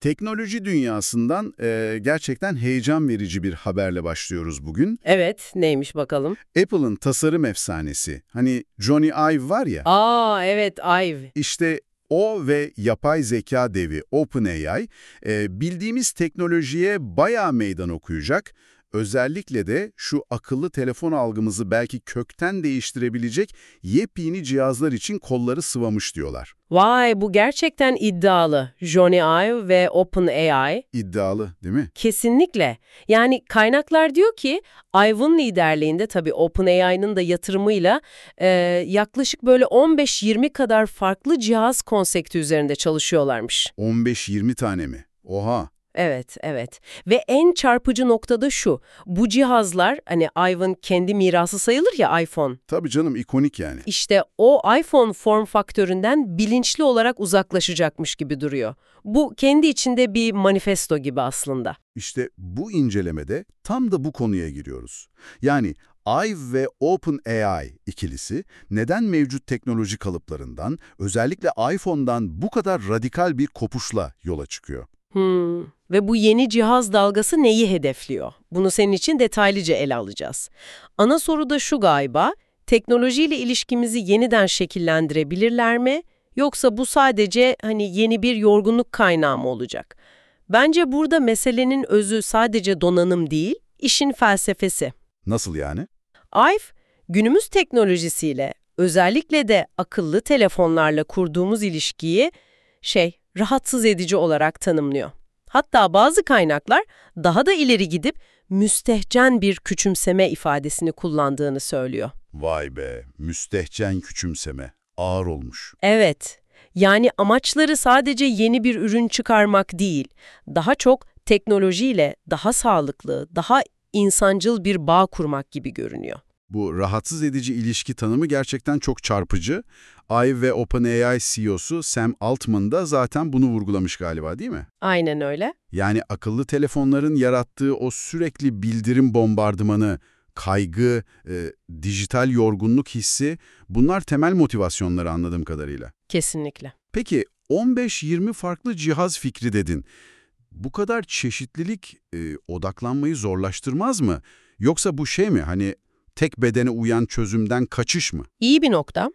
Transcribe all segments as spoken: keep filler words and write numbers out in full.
Teknoloji dünyasından e, gerçekten heyecan verici bir haberle başlıyoruz bugün. Evet, neymiş bakalım? Apple'ın tasarım efsanesi, hani Johnny Ive var ya, Aa, evet, Ive. işte o ve yapay zeka devi OpenAI e, bildiğimiz teknolojiye bayağı meydan okuyacak. Özellikle de şu akıllı telefon algımızı belki kökten değiştirebilecek yepyeni cihazlar için kolları sıvamış diyorlar. Vay, bu gerçekten iddialı. Johnny Ive ve OpenAI. İddialı, değil mi? Kesinlikle. Yani kaynaklar diyor ki Ive'ın liderliğinde tabii OpenAI'nın da yatırımıyla e, yaklaşık böyle on beş yirmi kadar farklı cihaz konsepti üzerinde çalışıyorlarmış. on beş yirmi tane mi? Oha! Evet, evet. Ve en çarpıcı nokta da şu. Bu cihazlar, hani Ive'ın kendi mirası sayılır ya, iPhone. Tabii canım, ikonik yani. İşte o iPhone form faktöründen bilinçli olarak uzaklaşacakmış gibi duruyor. Bu kendi içinde bir manifesto gibi aslında. İşte bu incelemede tam da bu konuya giriyoruz. Yani Ive ve OpenAI ikilisi neden mevcut teknoloji kalıplarından, özellikle iPhone'dan bu kadar radikal bir kopuşla yola çıkıyor? Hmm. Ve bu yeni cihaz dalgası neyi hedefliyor? Bunu senin için detaylıca ele alacağız. Ana soru da şu galiba, teknolojiyle ilişkimizi yeniden şekillendirebilirler mi? Yoksa bu sadece hani yeni bir yorgunluk kaynağı mı olacak? Bence burada meselenin özü sadece donanım değil, işin felsefesi. Nasıl yani? Ive, günümüz teknolojisiyle, özellikle de akıllı telefonlarla kurduğumuz ilişkiyi şey, rahatsız edici olarak tanımlıyor. Hatta bazı kaynaklar daha da ileri gidip müstehcen bir küçümseme ifadesini kullandığını söylüyor. Vay be, müstehcen küçümseme. Ağır olmuş. Evet, yani amaçları sadece yeni bir ürün çıkarmak değil, daha çok teknolojiyle daha sağlıklı, daha insancıl bir bağ kurmak gibi görünüyor. Bu rahatsız edici ilişki tanımı gerçekten çok çarpıcı. Ive ve OpenAI C E O'su Sam Altman da zaten bunu vurgulamış galiba, değil mi? Aynen öyle. Yani akıllı telefonların yarattığı o sürekli bildirim bombardımanı, kaygı, e, dijital yorgunluk hissi, bunlar temel motivasyonları anladığım kadarıyla. Kesinlikle. Peki on beş yirmi farklı cihaz fikri dedin. Bu kadar çeşitlilik e, odaklanmayı zorlaştırmaz mı? Yoksa bu şey mi, hani tek bedene uyan çözümden kaçış mı? İyi bir nokta.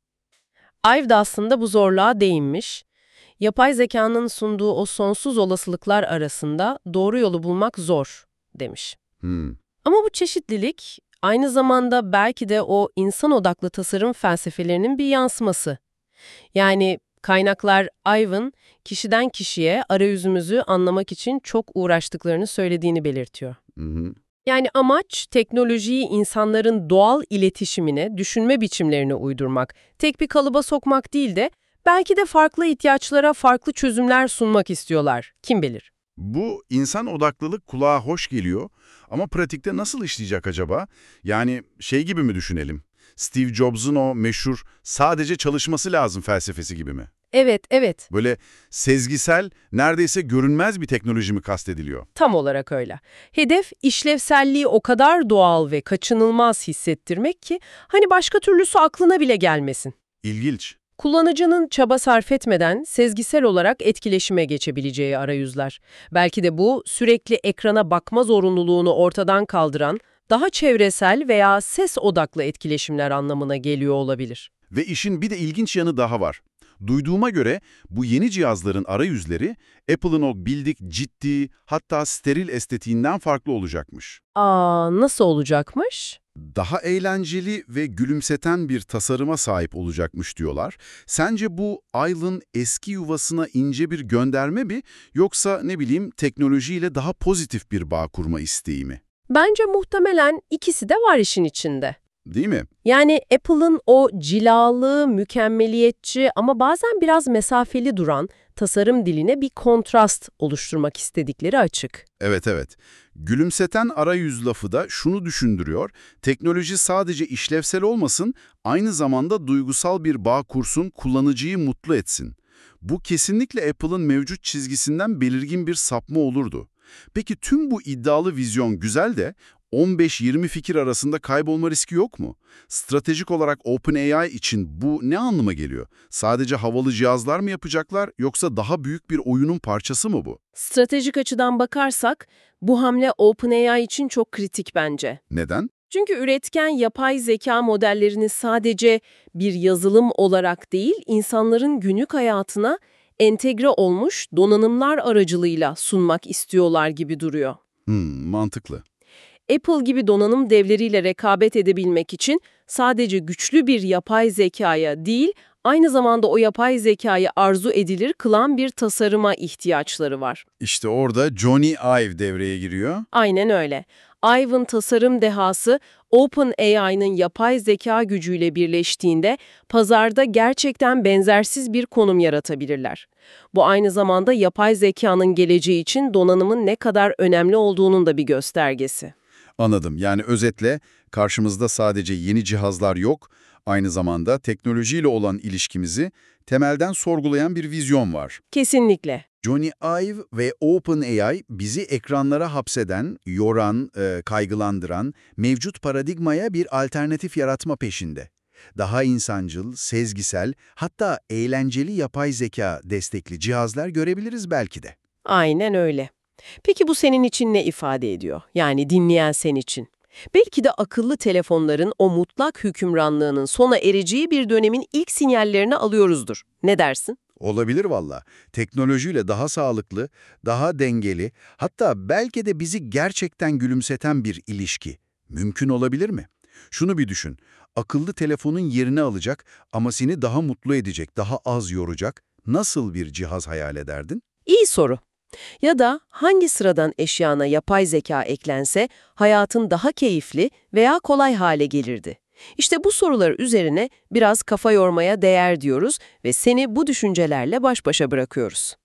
Ive de aslında bu zorluğa değinmiş. Yapay zekanın sunduğu o sonsuz olasılıklar arasında doğru yolu bulmak zor, demiş. Hmm. Ama bu çeşitlilik aynı zamanda belki de o insan odaklı tasarım felsefelerinin bir yansıması. Yani kaynaklar Ive'ın kişiden kişiye arayüzümüzü anlamak için çok uğraştıklarını söylediğini belirtiyor. Hı hı. Yani amaç teknolojiyi insanların doğal iletişimine, düşünme biçimlerine uydurmak, tek bir kalıba sokmak değil de belki de farklı ihtiyaçlara farklı çözümler sunmak istiyorlar. Kim bilir? Bu insan odaklılık kulağa hoş geliyor ama pratikte nasıl işleyecek acaba? Yani şey gibi mi düşünelim? Steve Jobs'un o meşhur sadece çalışması lazım felsefesi gibi mi? Evet, evet. Böyle sezgisel, neredeyse görünmez bir teknoloji mi kastediliyor? Tam olarak öyle. Hedef, işlevselliği o kadar doğal ve kaçınılmaz hissettirmek ki hani başka türlüsü aklına bile gelmesin. İlginç. Kullanıcının çaba sarf etmeden sezgisel olarak etkileşime geçebileceği arayüzler. Belki de bu sürekli ekrana bakma zorunluluğunu ortadan kaldıran, daha çevresel veya ses odaklı etkileşimler anlamına geliyor olabilir. Ve işin bir de ilginç yanı daha var. Duyduğuma göre bu yeni cihazların arayüzleri Apple'ın o bildik ciddi, hatta steril estetiğinden farklı olacakmış. Aa, nasıl olacakmış? Daha eğlenceli ve gülümseten bir tasarıma sahip olacakmış diyorlar. Sence bu Ive'ın eski yuvasına ince bir gönderme mi, yoksa ne bileyim teknolojiyle daha pozitif bir bağ kurma isteği mi? Bence muhtemelen ikisi de var işin içinde. Değil mi? Yani Apple'ın o cilalı, mükemmeliyetçi ama bazen biraz mesafeli duran tasarım diline bir kontrast oluşturmak istedikleri açık. Evet evet. Gülümseten arayüz lafı da şunu düşündürüyor. Teknoloji sadece işlevsel olmasın, aynı zamanda duygusal bir bağ kursun, kullanıcıyı mutlu etsin. Bu kesinlikle Apple'ın mevcut çizgisinden belirgin bir sapma olurdu. Peki tüm bu iddialı vizyon güzel de on beş yirmi fikir arasında kaybolma riski yok mu? Stratejik olarak OpenAI için bu ne anlama geliyor? Sadece havalı cihazlar mı yapacaklar yoksa daha büyük bir oyunun parçası mı bu? Stratejik açıdan bakarsak bu hamle OpenAI için çok kritik bence. Neden? Çünkü üretken yapay zeka modellerini sadece bir yazılım olarak değil, insanların günlük hayatına entegre olmuş donanımlar aracılığıyla sunmak istiyorlar gibi duruyor. Hmm, mantıklı. Apple gibi donanım devleriyle rekabet edebilmek için sadece güçlü bir yapay zekaya değil, aynı zamanda o yapay zekayı arzu edilir kılan bir tasarıma ihtiyaçları var. İşte orada Johnny Ive devreye giriyor. Aynen öyle. Ive'ın tasarım dehası OpenAI'nın yapay zeka gücüyle birleştiğinde pazarda gerçekten benzersiz bir konum yaratabilirler. Bu aynı zamanda yapay zekanın geleceği için donanımın ne kadar önemli olduğunun da bir göstergesi. Anladım. Yani özetle karşımızda sadece yeni cihazlar yok, aynı zamanda teknolojiyle olan ilişkimizi temelden sorgulayan bir vizyon var. Kesinlikle. Johnny Ive ve OpenAI bizi ekranlara hapseden, yoran, e, kaygılandıran mevcut paradigmaya bir alternatif yaratma peşinde. Daha insancıl, sezgisel, hatta eğlenceli yapay zeka destekli cihazlar görebiliriz belki de. Aynen öyle. Peki bu senin için ne ifade ediyor? Yani dinleyen sen için. Belki de akıllı telefonların o mutlak hükümranlığının sona ereceği bir dönemin ilk sinyallerini alıyoruzdur. Ne dersin? Olabilir valla. Teknolojiyle daha sağlıklı, daha dengeli, hatta belki de bizi gerçekten gülümseten bir ilişki. Mümkün olabilir mi? Şunu bir düşün. Akıllı telefonun yerini alacak ama seni daha mutlu edecek, daha az yoracak. Nasıl bir cihaz hayal ederdin? İyi soru. Ya da hangi sıradan eşyana yapay zeka eklense hayatın daha keyifli veya kolay hale gelirdi? İşte bu sorular üzerine biraz kafa yormaya değer diyoruz ve seni bu düşüncelerle baş başa bırakıyoruz.